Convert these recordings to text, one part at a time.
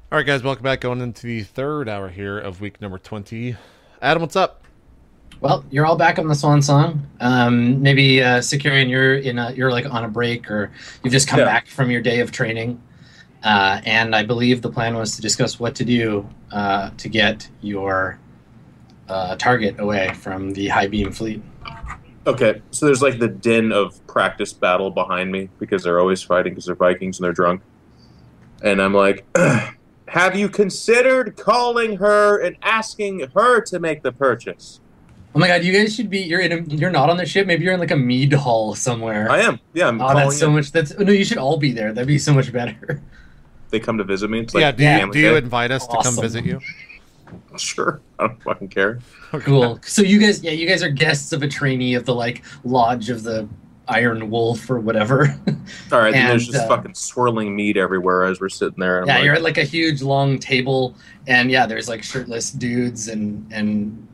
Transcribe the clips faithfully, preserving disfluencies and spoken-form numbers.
All right, guys, welcome back. Going into the third hour here of week number twenty. Adam, what's up? Well, you're all back on the Swan Song. Um, maybe uh, Securian, you're in a, you're like on a break, or you've just come Yeah. back from your day of training. Uh, and I believe the plan was to discuss what to do uh, to get your uh, target away from the high beam fleet. Okay, so there's like the din of practice battle behind me because they're always fighting because they're Vikings and they're drunk. And I'm like, have you considered calling her and asking her to make the purchase? Oh my God, you guys should be. You're in. A, you're not on the ship. Maybe you're in like a mead hall somewhere. I am. Yeah, I'm Oh, calling that's so it. much. That's no. You should all be there. That'd be so much better. They come to visit me. It's like yeah, do you, family do you day. invite us to come Awesome. visit you? Sure. I don't fucking care. Cool. So you guys, yeah, you guys are guests of a trainee of the like lodge of the Iron Wolf or whatever. All right, then And, there's just uh, fucking swirling meat everywhere as we're sitting there. I'm Yeah, like, you're at like a huge long table, and yeah, there's like shirtless dudes and and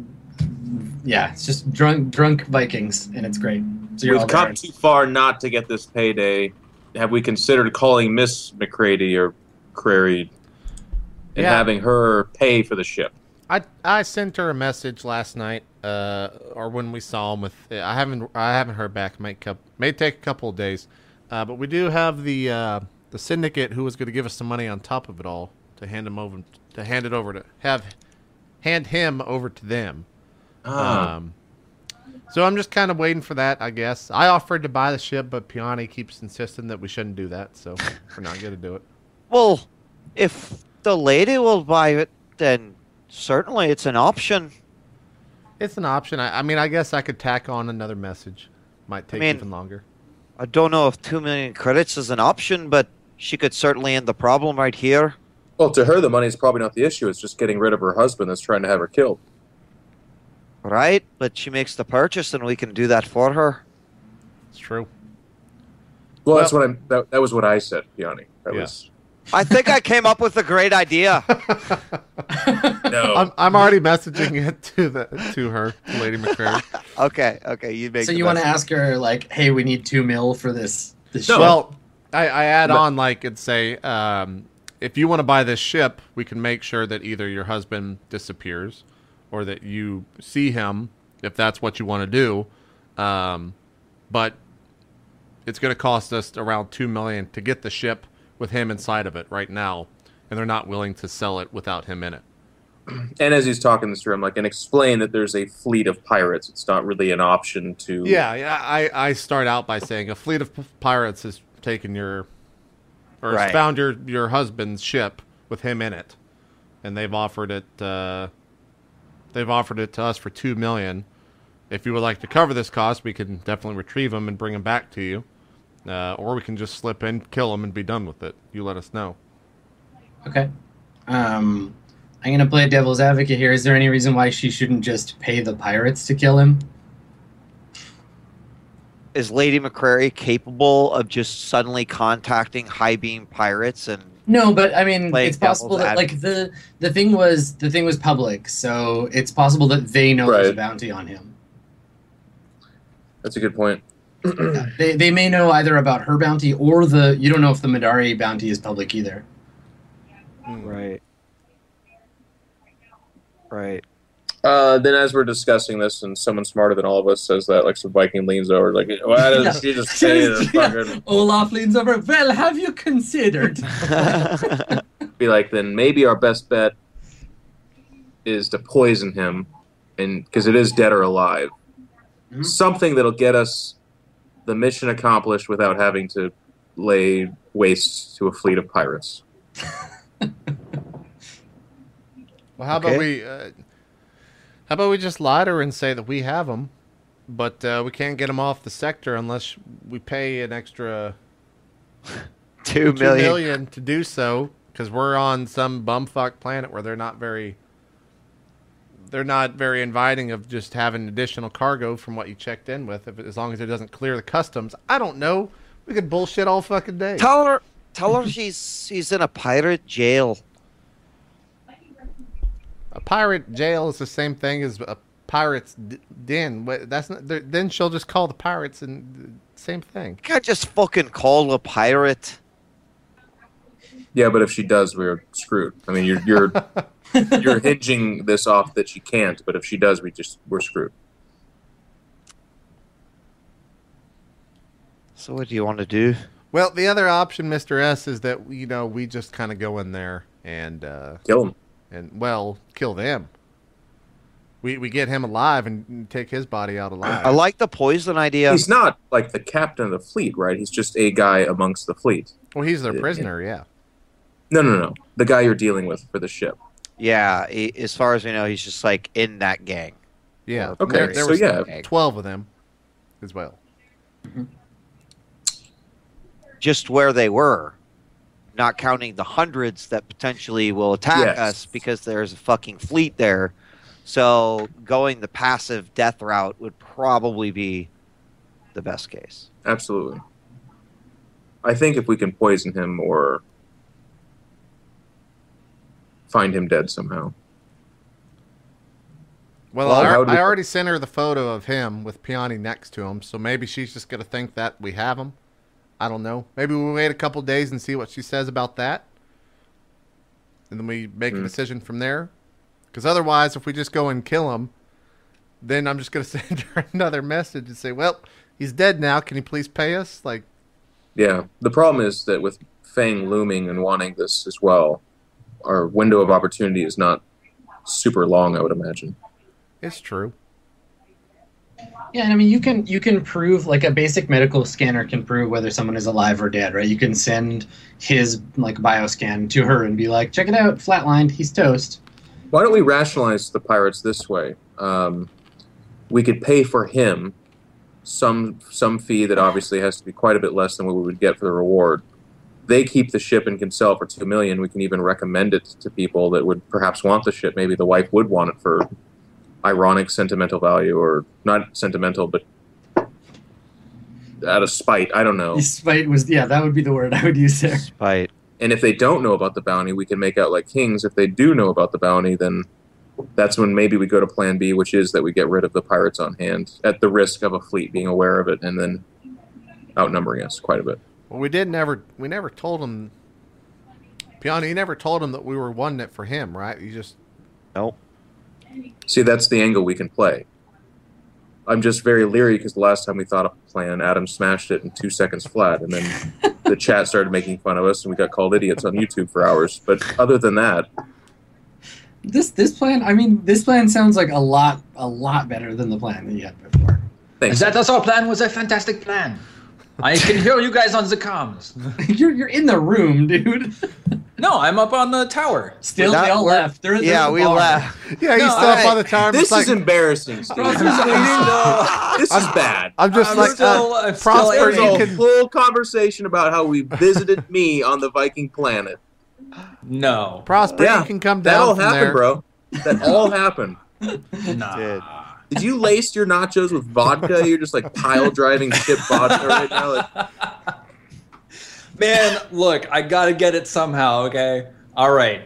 yeah, it's just drunk drunk Vikings, and it's great. So you're all we've there. come too far not to get this payday. Have we considered calling Miss McCready or Crary and Yeah. having her pay for the ship? I I sent her a message last night, uh, or when we saw him. With I haven't I haven't heard back. May coup may take a couple of days, uh, but we do have the uh, the syndicate who was going to give us some money on top of it all to hand him over to hand it over to have hand him over to them. Ah. Um, so I'm just kind of waiting for that, I guess. I offered to buy the ship, but Piani keeps insisting that we shouldn't do that, so we're not going to do it. Well, if the lady will buy it, then certainly it's an option. It's an option. I, I mean, I guess I could tack on another message. Might take mean- even longer. I don't know if two million credits is an option, but she could certainly end the problem right here. Well, to her, the money's probably not the issue. It's just getting rid of her husband that's trying to have her killed. Right? But she makes the purchase and we can do that for her. It's true. Well, Well- that's what I'm. That, that was what I said, Yanni. That Yeah. was I think I came up with a great idea. no. I'm, I'm already messaging it to the to her, to Lady McCrary. Okay, okay, you make So the you want to best. ask her like, hey, we need two mil for this this No. ship. Well, I, I add But- on like and say, um, if you want to buy this ship, we can make sure that either your husband disappears, or that you see him, if that's what you want to do. Um, but it's going to cost us around two million to get the ship with him inside of it right now, and they're not willing to sell it without him in it. And as he's talking this through, I'm like, and explain that there's a fleet of pirates. It's not really an option to. Yeah, yeah. I, I start out by saying a fleet of p- pirates has taken your, or has Right. found your your husband's ship with him in it, and they've offered it. Uh, they've offered it to us for two million. If you would like to cover this cost, we can definitely retrieve him and bring him back to you, uh, or we can just slip in, kill him, and be done with it. You let us know. Okay. Um, I'm gonna play devil's advocate here. Is there any reason why she shouldn't just pay the pirates to kill him? Is Lady McCrary capable of just suddenly contacting high beam pirates and No, but I mean, Play it's possible devil's that like the the thing was the thing was public, so it's possible that they know there's a Right. bounty on him. That's a good point. They they may know either about her bounty or the you don't know if the Madari bounty is public either. Right. Right. Uh, then, as we're discussing this, and someone smarter than all of us says that, like some Viking leans over, like, why doesn't she just say the fucking? Olaf leans over. Well, have you considered? Be like, then maybe our best bet is to poison him, and because it is dead or alive, Mhm. something that'll get us the mission accomplished without having to lay waste to a fleet of pirates. Well, how Okay. about we? Uh, how about we just lie to her and say that we have him, but uh, we can't get him off the sector unless we pay an extra Two two million. million to do so, because we're on some bumfuck planet where they're not very they're not very inviting of just having additional cargo from what you checked in with, if, as long as it doesn't clear the customs. I don't know. We could bullshit all fucking day. Tell her tell her she's she's in a pirate jail. A pirate jail is the same thing as a pirate's d- den. Wha- That's not, there- then she'll just call the pirates and uh, same thing. You can't just fucking call a pirate. Yeah, but if she does, we're screwed. I mean, you're you're you're hinging this off that she can't, but if she does, we just we're screwed. So what do you want to do? Well, the other option, Mister S, is that you know we just kind of go in there and uh, Kill him. and well kill them. We we get him alive and take his body out alive. I like the poison idea. He's not like the captain of the fleet, right? He's just a guy amongst the fleet. Well, he's their prisoner, yeah. No, no, no. The guy you're dealing with for the ship. Yeah, he, as far as we know, he's just like in that gang. Yeah. Okay, There, there so was yeah. twelve of them as well. Just where they were, not counting the hundreds that potentially will attack Yes. us because there's a fucking fleet there. So going the passive death route would probably be the best case. Absolutely. I think if we can poison him or find him dead somehow. Well, Well, I, how do we- I already sent her the photo of him with Piani next to him, so maybe she's just going to think that we have him. I don't know. Maybe we wait a couple days and see what she says about that. And then we make Mm. a decision from there. Because otherwise, if we just go and kill him, then I'm just going to send her another message and say, well, he's dead now. Can you please pay us? Like, Yeah. The problem is that with Fang looming and wanting this as well, our window of opportunity is not super long, I would imagine. it's true. Yeah, and I mean, you can you can prove, like a basic medical scanner can prove whether someone is alive or dead, right? You can send his like bioscan to her and be like, check it out, flatlined, he's toast. Why don't we rationalize the pirates this way? Um, we could pay for him some some fee that obviously has to be quite a bit less than what we would get for the reward. They keep the ship and can sell it for two million. We can even recommend it to people that would perhaps want the ship. Maybe the wife would want it for ironic sentimental value, or not sentimental, but out of spite. I don't know. Spite was, yeah, that would be the word I would use there. Spite. And if they don't know about the bounty, we can make out like kings. If they do know about the bounty, then that's when maybe we go to plan B, which is that we get rid of the pirates on hand at the risk of a fleet being aware of it and then outnumbering us quite a bit. Well, we did never, we never told him, Piani, you never told him that we were wanting it for him, right? You just, Nope. See, that's the angle we can play. I'm just very leery because the last time we thought of a plan, Adam smashed it in two seconds flat, and then the chat started making fun of us, and we got called idiots on YouTube for hours. But other than that, This this plan, I mean, this plan sounds like a lot a lot better than the plan that you had before. thanks. That was our plan was a fantastic plan. I can hear you guys on the comms. you're you're in the room, dude. No, I'm up on the tower. Still, That they all worked. left. They're, Yeah, they're we left. yeah, he's No, still up I- on the tower. I'm This just like, is embarrassing, Steve. No. This is bad. I'm just I'm like, still- uh, I'm still Prosper, There's you a can, full conversation about how we visited me on the Viking planet. No. Prosper, Yeah, you can come That down all from happened, there. bro. That all happened. Nah. Did. Did you lace your nachos with vodka? You're just like pile driving ship vodka right now. Like, Man, look, I gotta get it somehow, okay? Alright.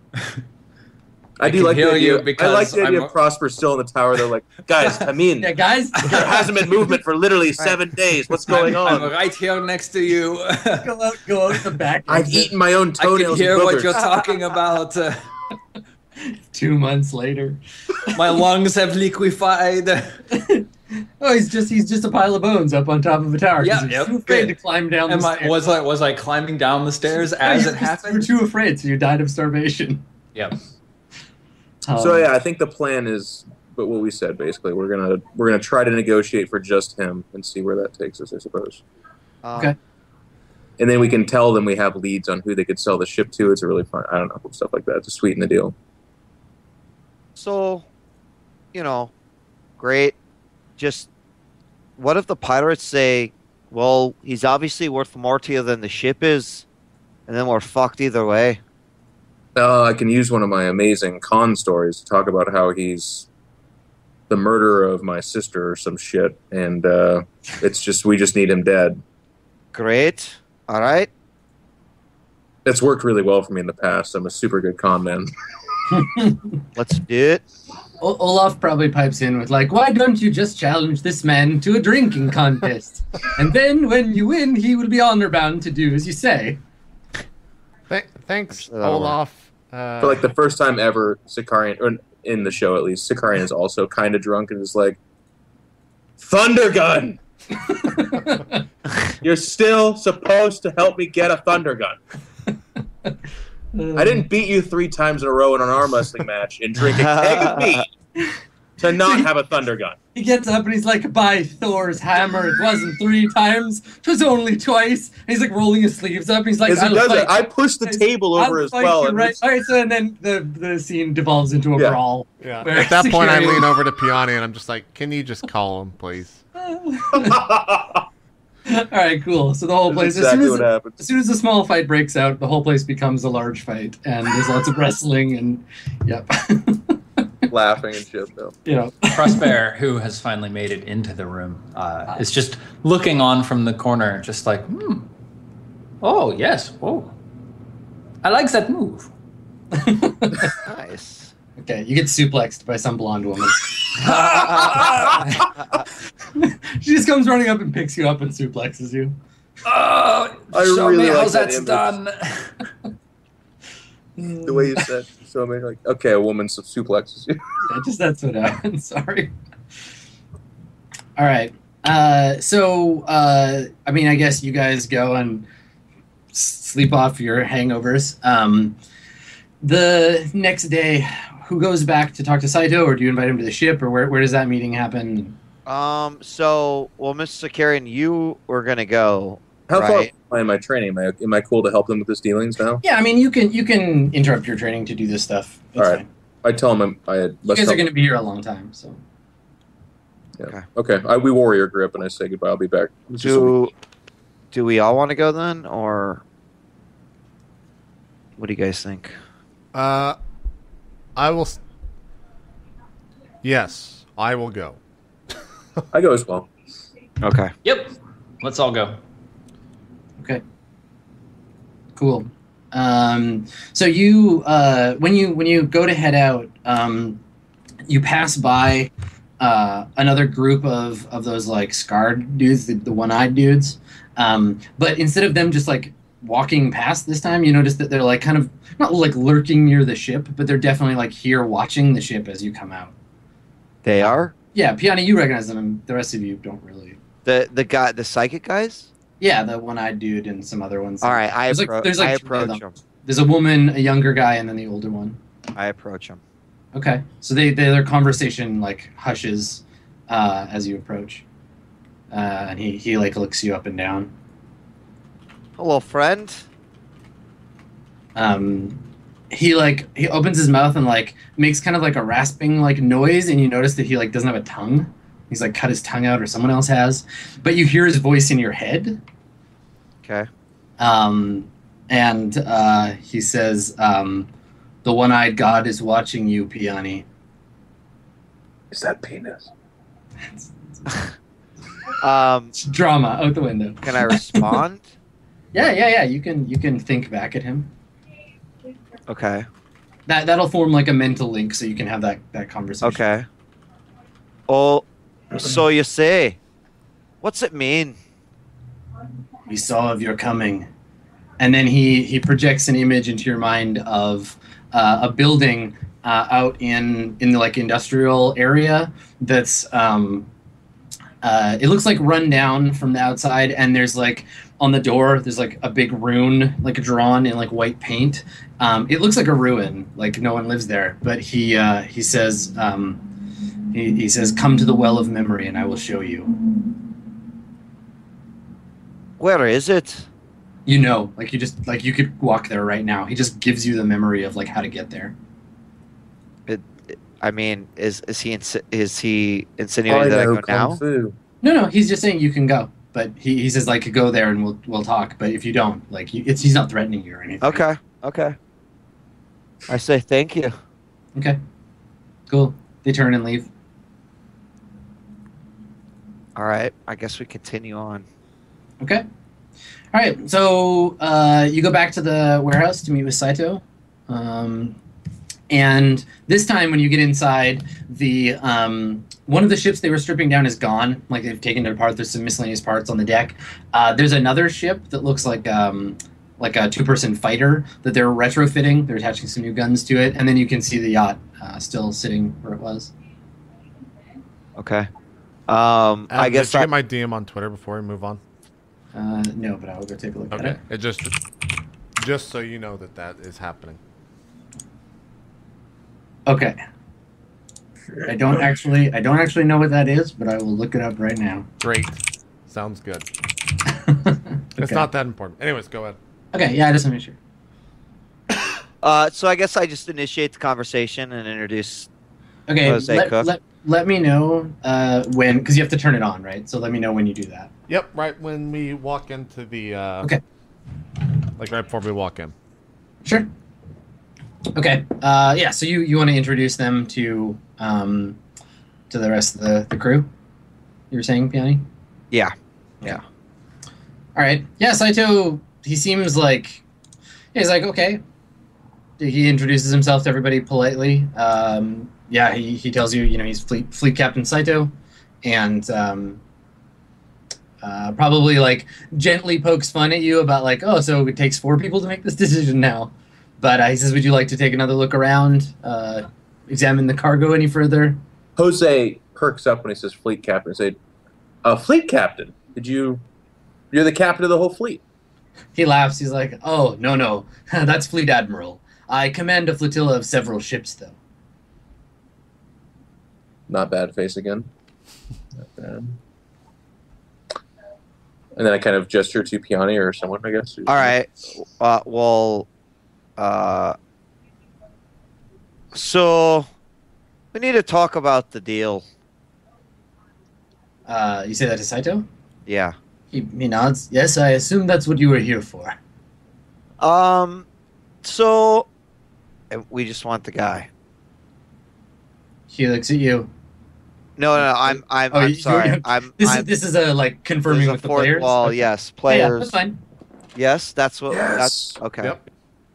I do can like the heal idea. you I like because the idea I'm- of Prosper still in the tower. They're like, guys, come in. Yeah, guys, There hasn't been movement for literally seven days. What's going I'm, I'm on? right here next to you. go out, go out the back. I've exit. eaten my own I can toenails. hear and what boogers. you're talking about. Uh, Two months later. my lungs have liquefied. Oh, he's just he's just a pile of bones up on top of a tower. 'cause Yeah, he's yep, too afraid good. to climb down Am the I, stairs. was I was I climbing down the stairs No, as you it just- You were happened? too afraid, so you died of starvation. Yep. Um, So yeah, I think the plan is, but what we said basically, we're gonna we're gonna try to negotiate for just him and see where that takes us, I suppose. Um, Okay. And then we can tell them we have leads on who they could sell the ship to. It's a really fun, I don't know, stuff like that to sweeten the deal. So, you know, great. Just what if the pirates say, well, he's obviously worth more to you than the ship is, and then we're fucked either way? Uh, I can use one of my amazing con stories to talk about how he's the murderer of my sister or some shit, and uh, it's just we just need him dead. Great. All right. It's worked really well for me in the past. I'm a super good con man. Let's do it. O- Olaf probably pipes in with like, "Why don't you just challenge this man to a drinking contest, and then when you win, he will be honor bound to do as you say." Th- thanks, Actually, that'll work. Olaf. Uh, For like the first time ever, Sicarian, or in the show at least, Sicarian is also kind of drunk and is like, Thunder Gun! You're still supposed to help me get a Thunder Gun. I didn't beat you three times in a row in an arm wrestling match and drink a keg of mead to not have a Thunder Gun. He gets up and he's like, by Thor's hammer, it wasn't three times, 'twas only twice. And he's like rolling his sleeves up. He's like, As he I'll does fight it, I push the I'll table over as fight well. you And right. All right, so and then the, the scene devolves into a Yeah. brawl. yeah. Where At that point, I Sicarian- lean over to Piani and I'm just like, "Can you just call him, please?" All right, cool. So the whole place, That's as, soon exactly as, what happens. as soon as the small fight breaks out, the whole place becomes a large fight, and there's lots of wrestling, and yep, Laughing and shit, though. you know. Prosper, who has finally made it into the room, uh, is just looking on from the corner, just like, hmm. Oh, yes. Whoa. I like that move. Nice. Okay, you get suplexed by some blonde woman. She just comes running up and picks you up and suplexes you. Oh, I show really me how like that that's image. done. The way you said, so amazing. Like, okay, a woman su- suplexes you. Yeah, just that's what happened. Sorry. All right. Uh, so, uh, I mean, I guess you guys go and s- sleep off your hangovers. Um, the next day, who goes back to talk to Saito, or do you invite him to the ship, or where, where does that meeting happen? Um. So, well, Mister Sakarian, you were gonna go. How Right. far am I training? Am I, am I cool to help them with his dealings now? Yeah, I mean, you can you can interrupt your training to do this stuff. That's All right. fine. I tell him I'm, I had. You let's guys are help- going to be here a long time, so. Yeah. Okay. I, we warrior grip and I say goodbye. I'll be back. It's just a week. Do Do we all want to go then, or what do you guys think? Uh, I will. s- Yes, I will go. I go as well. Okay. Yep. Let's all go. Okay. Cool. Um, so you, uh, when you when you go to head out, um, you pass by uh, another group of, of those like scarred dudes, the, the one-eyed dudes. Um, but instead of them just like walking past this time, you notice that they're like kind of not like lurking near the ship, but they're definitely like here watching the ship as you come out. They are Yeah, Piani, you recognize them, and the rest of you don't really. the the guy, the psychic guys. Yeah, the one-eyed dude and some other ones. All right, I There's like- appro- there's like I three of approach them. them. There's a woman, a younger guy, and then the older one. I approach them. Okay, so they, they their conversation like hushes uh, as you approach, uh, and he he like looks you up and down. Hello, friend. Um, he like he opens his mouth and like makes kind of like a rasping like noise, and you notice that he like doesn't have a tongue. He's like cut his tongue out, or someone else has, but you hear his voice in your head. Okay. Um, and uh, he says, um, "The one-eyed god is watching you, Piani." Is that penis? Um, It's drama out the window. can I respond? Yeah, yeah, yeah. You can you can think back at him. Okay. That that'll form like a mental link, so you can have that that conversation. Okay. Oh, so you say? What's it mean? We saw of your coming, and then he he projects an image into your mind of uh, a building uh, out in in the like industrial area that's um, uh, it looks like run down from the outside, and there's like on the door there's like a big rune like drawn in like white paint. Um, it looks like a ruin, like no one lives there. But he uh, he says um, he, he says, "Come to the well of memory, and I will show you." Where is it? You know, like you just like you could walk there right now. He just gives you the memory of like how to get there. It, it- I mean, is is he insi- is he insinuating that I go now? Fu. No, no, he's just saying you can go, but he, he says like go there and we'll we'll talk. But if you don't, like you, it's he's not threatening you or anything. Okay. Okay. I say thank you. Okay. Cool. They turn and leave. All right. I guess we continue on. Okay. All right. So uh, you go back to the warehouse to meet with Saito. Um, and this time, when you get inside, the um, one of the ships they were stripping down is gone. Like they've taken it apart. There's some miscellaneous parts on the deck. Uh, there's another ship that looks like um, like a two-person fighter that they're retrofitting. They're attaching some new guns to it, and then you can see the yacht uh, still sitting where it was. Okay. Um, Adam, I guess did you I, get my D M on Twitter before we move on? Uh, no, but I will go take a look Okay. at it. It just just so you know that that is happening. Okay. I don't actually I don't actually know what that is, but I will look it up right now. Great. Sounds good. It's Okay. not that important. Anyways, go ahead. Okay, yeah, I just want to make sure. uh, so I guess I just initiate the conversation and introduce. Okay, Jose let, Cook. let, let me know uh, when, because you have to turn it on, right? So let me know when you do that. Yep, right when we walk into the uh Okay. like right before we walk in. Sure. Okay. Uh, yeah. So you, you want to introduce them to um, to the rest of the, the crew? You were saying, Piani? Yeah. All right. Yeah. Saito. He seems like he's like okay. He introduces himself to everybody politely. Um, yeah. He, he tells you you know he's fleet fleet captain Saito, and um, uh, probably like gently pokes fun at you about like oh so it takes four people to make this decision now. But uh, he says, would you like to take another look around, uh, examine the cargo any further? Jose perks up when he says fleet captain. I say, uh, fleet captain? Did you... You're the captain of the whole fleet. He laughs. He's like, oh, no, no. That's Fleet Admiral. I command a flotilla of several ships, though. Not bad face again. Not bad. And then I kind of gesture to Piani or someone, I guess. All right. Uh, well, uh, so we need to talk about the deal. Uh, you say that to Saito? Yeah. He, he nods. Yes, I assume that's what you were here for. Um. So uh, we just want the guy. He looks at you. No, no, no I'm, I'm, Oh, I'm you- sorry. you- I'm, This I'm. is this is a like confirming there's a with the fourth players. wall. Okay. Yes, Yeah, players. yeah, that's fine. Yes, that's what. Yes. That's okay. Yep.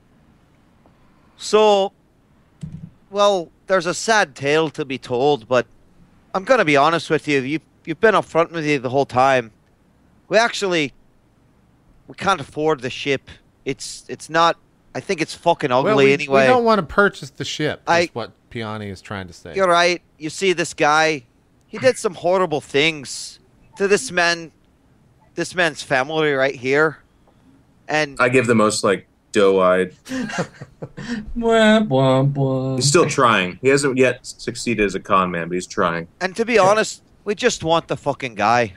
So, well, there's a sad tale to be told, but I'm gonna be honest with you. You you've been upfront with you the whole time. We actually we can't afford the ship. It's it's not. I think it's fucking ugly Well, we, anyway. we don't want to purchase the ship. Is I- what Piani is trying to say. You're right. You see, this guy, he did some horrible things to this man, this man's family right here, and I give the most, like, doe-eyed. Wah, wah, wah. He's still trying. He hasn't yet succeeded as a con man, but he's trying. and to be honest, we just want the fucking guy.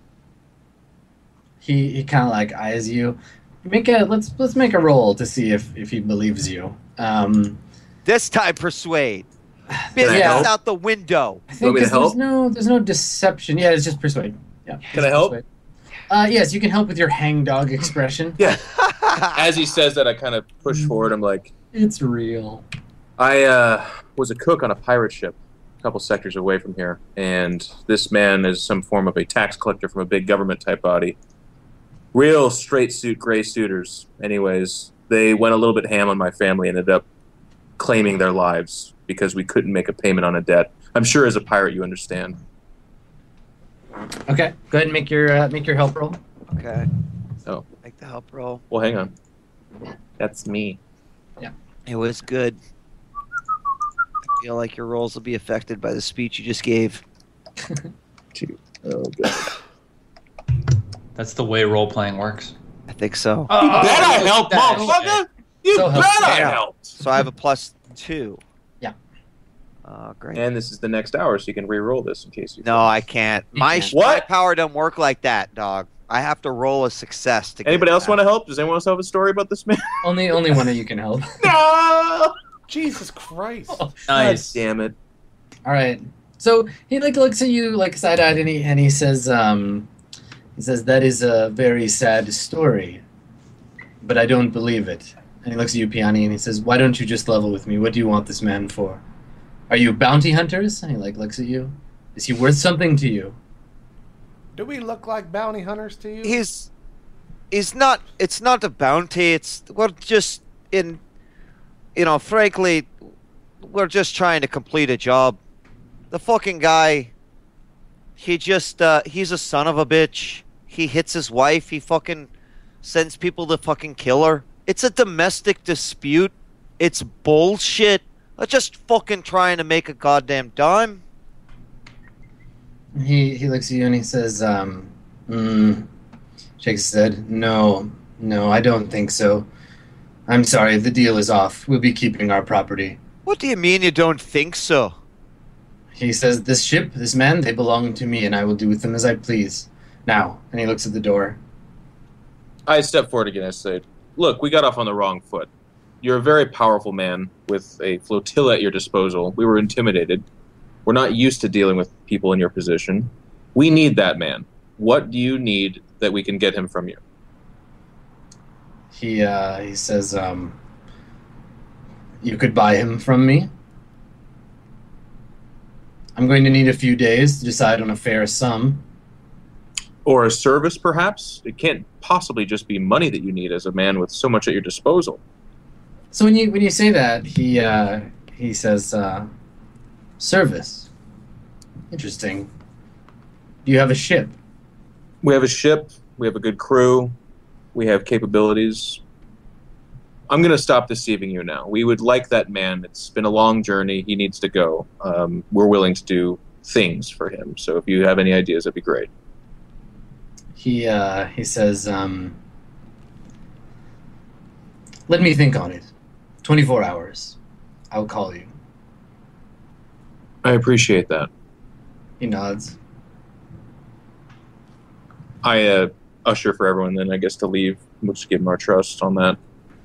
He he kind of like eyes you. Make a let's let's make a roll to see if if he believes you. Um, This time, persuade. Can I Business help? out the window. I want think me to 'cause there's help? no there's no deception. Yeah, it's just persuade. Yeah. Can just I help? persuade. Uh, yes, you can help with your hangdog expression. Yeah. As he says that, I kind of push forward. I'm like, It's real. I uh, was a cook on a pirate ship a couple sectors away from here, and this man is some form of a tax collector from a big government type body. Real straight suit, gray suitors. Anyways, they went a little bit ham on my family and ended up claiming their lives because we couldn't make a payment on a debt. I'm sure as a pirate you understand. Okay, go ahead and make your uh, make your help roll. Okay. Oh. Make the help roll. Well, hang on. That's me. It was good. I feel like your rolls will be affected by the speech you just gave. Two. Oh, God. That's the way role playing works. I think so. Oh, You bet I look helped, at that. motherfucker! You So bet helpful. I Yeah. helped! So I have a plus two. Yeah. Uh, great. And this is the next hour, so you can re-roll this in case you... No, I can't. You My, can't. sh- my What? power don't work like that, dog. I have to roll a success to get Anybody it else back. want to help? Does anyone else have a story about this man? Only only one of you can help. No! Jesus Christ. Nice. God damn it. All right. So he like looks at you like side eyed and he and he says, um, he says that is a very sad story, but I don't believe it. And he looks at you, Piani, and he says, "Why don't you just level with me? What do you want this man for? Are you bounty hunters?" And he like looks at you. Is he worth something to you? Do we look like bounty hunters to you? He's he's not. It's not a bounty. It's we're just in. You know, frankly, we're just trying to complete a job. The fucking guy. He just. Uh, he's a son of a bitch. He hits his wife. He fucking sends people to fucking kill her. It's a domestic dispute. It's bullshit. They're just fucking trying to make a goddamn dime. He he looks at you and he says, um, mm, shakes his head. No, no, I don't think so. I'm sorry, the deal is off. We'll be keeping our property. What do you mean you don't think so? He says, this ship, this man, they belong to me, and I will do with them as I please. Now, and he looks at the door. I step forward again and say, look, we got off on the wrong foot. You're a very powerful man with a flotilla at your disposal. We were intimidated. We're not used to dealing with people in your position. We need that man. What do you need that we can get him from you? He, uh, he says, um, you could buy him from me. I'm going to need a few days to decide on a fair sum. Or a service, perhaps? It can't possibly just be money that you need as a man with so much at your disposal. So when you when you say that, he uh, he says, uh, service. Interesting. Do you have a ship? We have a ship. We have a good crew. We have capabilities. I'm going to stop deceiving you now. We would like that man. It's been a long journey. He needs to go. Um, we're willing to do things for him. So if you have any ideas, that'd be great. He uh, he says, um, let me think on it. twenty-four hours. I'll call you. I appreciate that. He nods. I uh, usher for everyone then, I guess, to leave. We'll just give him our trust on that.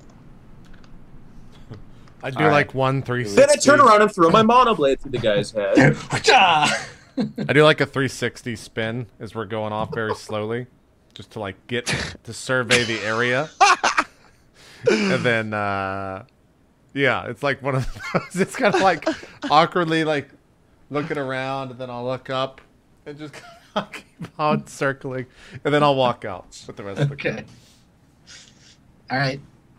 I do All right. like one three sixty. Then I turn around and throw my monoblade through the guy's head. I do like a three sixty spin as we're going off very slowly, just to like get to survey the area, and then uh, yeah, it's like one of those. It's kind of like awkwardly like looking around, and then I'll look up and just kind of keep on circling, and then I'll walk out with the rest of the Okay. group. All right.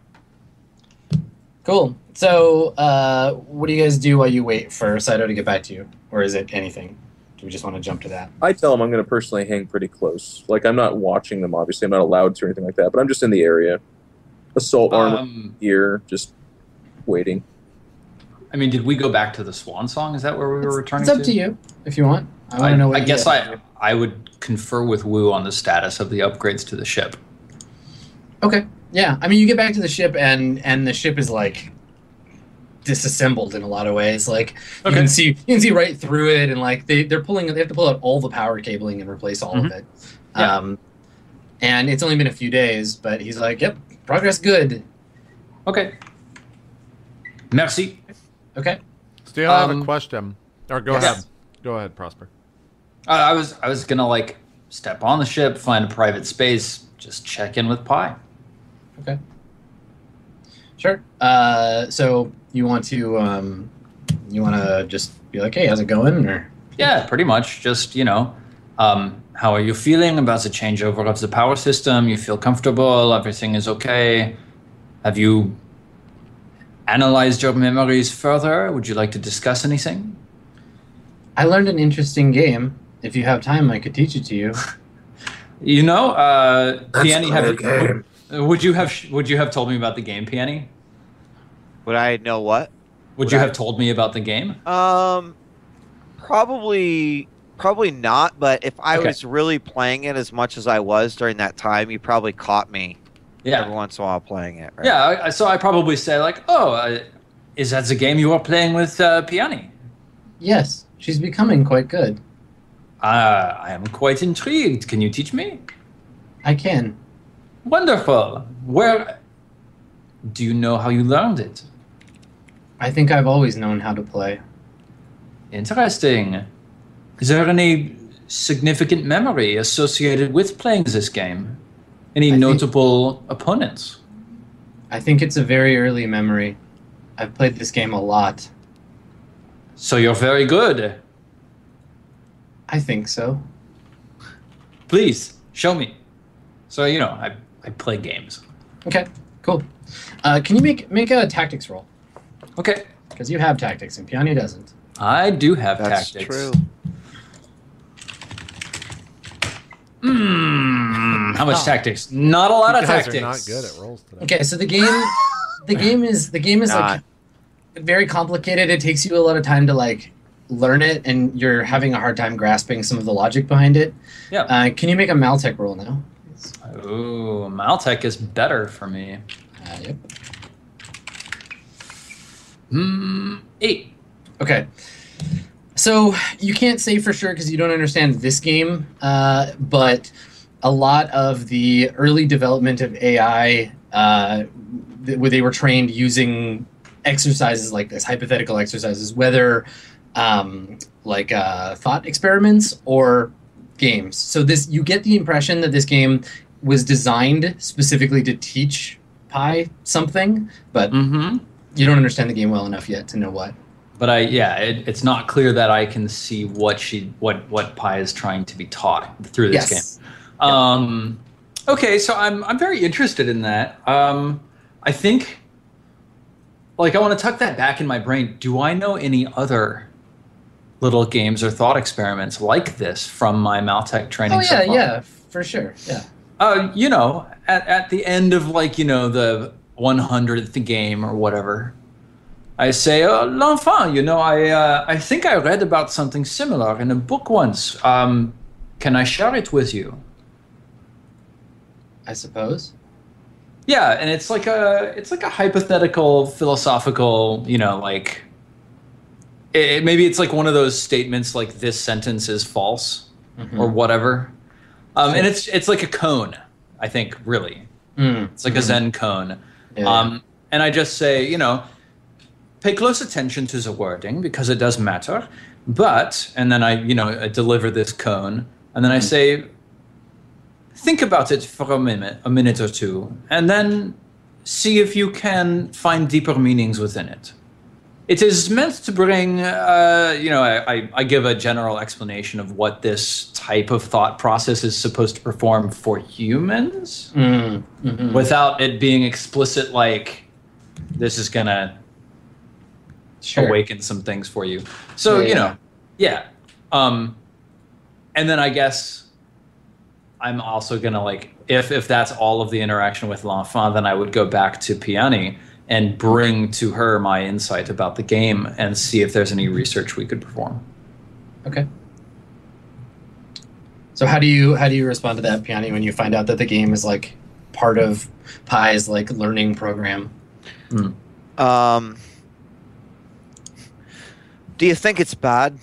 Cool. So, uh, what do you guys do while you wait for Saito to get back to you? Or is it anything? Do we just want to jump to that? I tell him I'm going to personally hang pretty close. Like, I'm not watching them, obviously. I'm not allowed to or anything like that, but I'm just in the area. Assault armor Um, gear, just waiting. I mean, did we go back to the Swan Song? Is that where we were returning It's up to? to you, if you want. I want I, to know what I you guess guys I I would confer with Wu on the status of the upgrades to the ship. Okay. Yeah. I mean, you get back to the ship, and and the ship is like disassembled in a lot of ways. Like you Okay. can see, you can see right through it, and like they they're pulling, they have to pull out all the power cabling and replace all Mhm. of it. Yeah. Um, and it's only been a few days, but he's like, "Yep, progress good." Okay. Merci. Okay. Still have a Um, question. Or go yes. ahead. Go ahead, Prosper. Uh, I was I was gonna like step on the ship, find a private space, just check in with Pi. Okay. Sure. Uh, so you want to um, you want to just be like, "Hey, how's it going?" Or Yeah, pretty much. Just you know, um, how are you feeling about the changeover of the power system? You feel comfortable? Everything is okay? Have you analyzed your memories further? Would you like to discuss anything? I learned an interesting game. If you have time, I could teach it to you. You know, uh, Let's Piani, play a have game. would you have would you have told me about the game, Piani? Would I know what? Would Would you I- have told me about the game? Um, probably, probably not. But if I Okay. was really playing it as much as I was during that time, you probably caught me every Yeah, once in a while playing it. Right? yeah. I, I- so I probably say like, oh, uh, is that the game you are playing with uh, Piani? Yes, she's becoming quite good. Uh, I am quite intrigued. Can you teach me? I can. Wonderful. Where do you know how you learned it? I think I've always known how to play. Interesting. Is there any significant memory associated with playing this game? Any I think- notable opponents? I think it's a very early memory. I've played this game a lot. So you're very good. I think so. Please show me. So you know, I I play games. Okay, cool. Uh, can you make make a tactics roll? Okay, Because you have tactics and Piani doesn't. I do have That's tactics. true. Hmm. Mm, how much tactics? Not a lot You of guys tactics. are not good at rolls today. Okay, so the game, the game is the game is like very complicated. It takes you a lot of time to like learn it, and you're having a hard time grasping some of the logic behind it. Yeah. Uh, can you make a Maltech roll now? Ooh, Maltech is better for me. Uh, yep. Hmm, eight. Okay. So you can't say for sure because you don't understand this game, uh, but a lot of the early development of A I, uh, th- where they were trained using exercises like this, hypothetical exercises, whether um, like uh, thought experiments or games. So this, you get the impression that this game was designed specifically to teach Pi something, but Mm-hmm. you don't understand the game well enough yet to know what. But I, yeah, it, it's not clear that I can see what she, what, what Pi is trying to be taught through this Yes. game. Um, okay, so I'm, I'm very interested in that. Um, I think, like, I want to tuck that back in my brain. Do I know any other little games or thought experiments like this from my Maltech training? Oh so yeah, far? yeah, for sure. Yeah. Uh, you know, at, at the end of like, you know, the one hundredth game or whatever, I say, oh, l'enfant, you know, I uh, I think I read about something similar in a book once. Um, can I share it with you? I suppose. Yeah, and it's like a it's like a hypothetical, philosophical, you know, like it, maybe it's like one of those statements like this sentence is false Mhm. or whatever. Um, and it's it's like a cone, I think, really. Mm. It's like a Zen cone. Yeah. Um, and I just say, you know, pay close attention to the wording because it does matter. But, and then I, you know, I deliver this cone, and then I say, think about it for a minute, a minute or two, and then see if you can find deeper meanings within it. It is meant to bring, uh, you know, I, I, I give a general explanation of what this type of thought process is supposed to perform for humans Mm. Mhm. without it being explicit, like, this is going to Sure. awaken some things for you. So, Yeah, you yeah. know, yeah. Um, and then I guess I'm also going to, like, if, if that's all of the interaction with l'enfant, then I would go back to Piani and bring to her my insight about the game and see if there's any research we could perform. Okay. So how do you how do you respond to that, Piani, when you find out that the game is like part of Pi's like learning program? Um, do you think it's bad?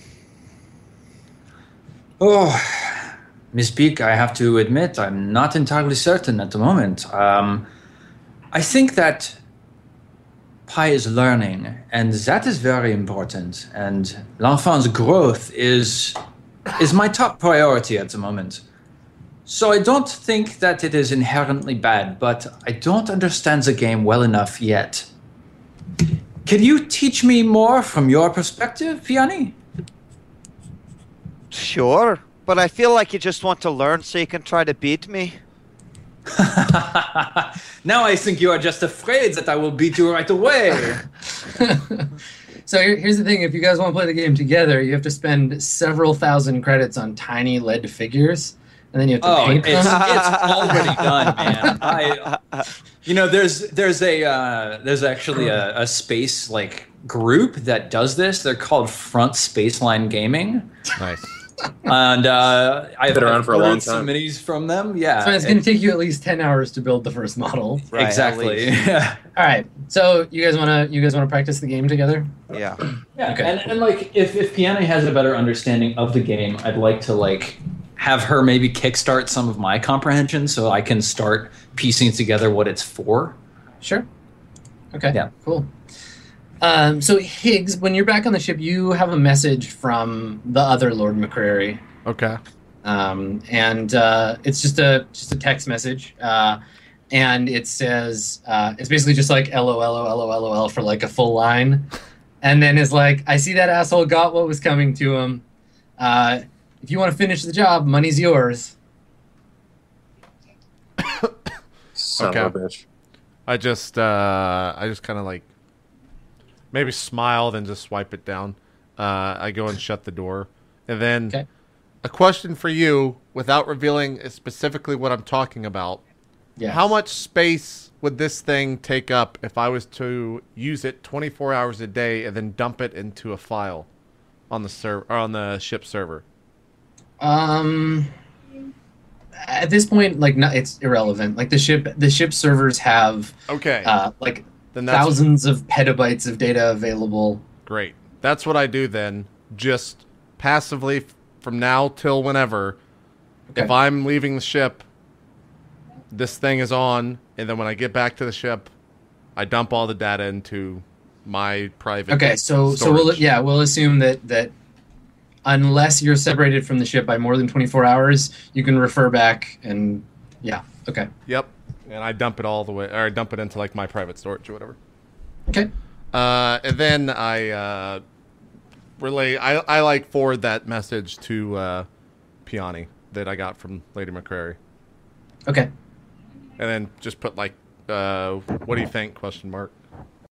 Oh, Miss Peak, I have to admit, I'm not entirely certain at the moment. Um, I think that Pi is learning, and that is very important. And l'enfant's growth is is my top priority at the moment. So I don't think that it is inherently bad, but I don't understand the game well enough yet. Can you teach me more from your perspective, Piani? Sure, but I feel like you just want to learn so you can try to beat me. Now I think you are just afraid that I will beat you right away. So here, here's the thing: if you guys want to play the game together, you have to spend several thousand credits on tiny lead figures, and then you have to Oh, paint it's, them. it's already done, man. I, you know, there's there's a uh, there's actually a, a space like group that does this. They're called Front Spaceline Gaming, Nice. and uh, I've Been around I've for a long ordered some time. minis from them. Yeah, So it's going to take you at least ten hours to build the first model. Right, at exactly. least. Yeah. All right. So you guys want to you guys want to practice the game together? Yeah. Yeah, Okay. and, and like if if Piana has a better understanding of the game, I'd like to like have her maybe kickstart some of my comprehension so I can start piecing together what it's for. Sure. Okay. Yeah. Cool. Um, so Higgs, when you're back on the ship, you have a message from the other Lord McCrary, Okay. um, and uh, it's just a just a text message, uh, and it says uh, it's basically just like L O L O L O L O L for like a full line, and then is like, I see that asshole got what was coming to him. Uh, if you want to finish the job, money's yours. Son Okay. of a bitch. I just uh I just kind of like maybe smile then just swipe it down. Uh I go and shut the door. And then Okay. a question for you, without revealing specifically what I'm talking about. Yes. How much space would this thing take up if I was to use it twenty-four hours a day and then dump it into a file on the server or on the ship server? Um, at this point, like, no, it's irrelevant. Like the ship, the ship servers have Okay. uh, like Then that's thousands of petabytes of data available. great. That's what I do then. Just passively f- from now till whenever. Okay. If I'm leaving the ship, this thing is on, and then when I get back to the ship, I dump all the data into my private. Okay, so so we'll storage. yeah we'll assume that that unless you're separated from the ship by more than twenty-four hours, you can refer back and yeah. Okay. Yep. And I dump it all the way, or I dump it into like my private storage or whatever. Okay. Uh, and then I uh, relay. I I like forward that message to uh, Piani that I got from Lady McCrary, Okay. and then just put like, uh, "What do you think?" Question mark.